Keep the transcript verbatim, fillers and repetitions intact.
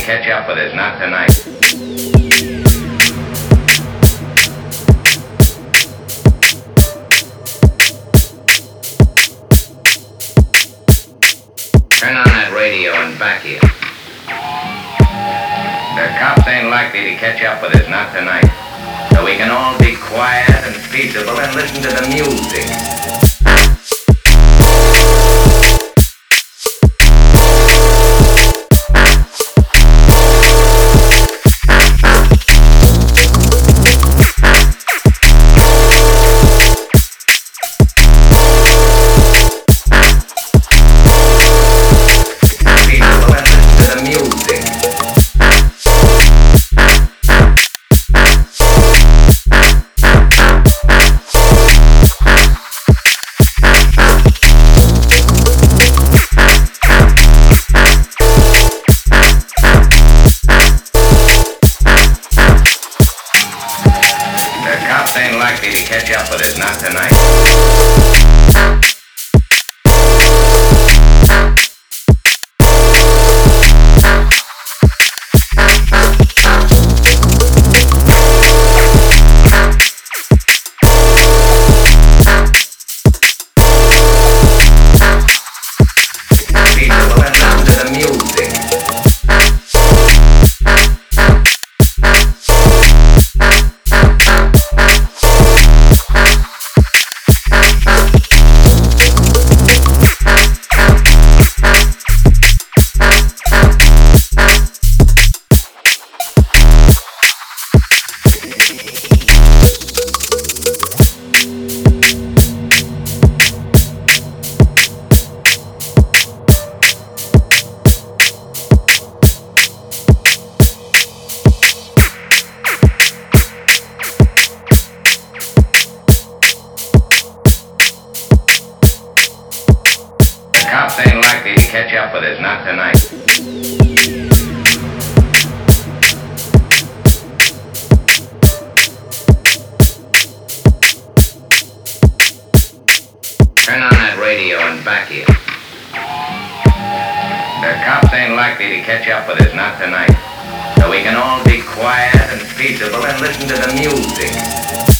catch up with us, not tonight. Turn on that radio and back here. The cops ain't likely to catch up with us, not tonight. So we can all be quiet and peaceable and listen to the music. Ain't likely to catch up with us, not tonight. People and listen to the music. Cops ain't likely to catch up with us, not tonight. Turn on that radio and back here. The cops ain't likely to catch up with us, not tonight. So we can all be quiet and peaceable and listen to the music.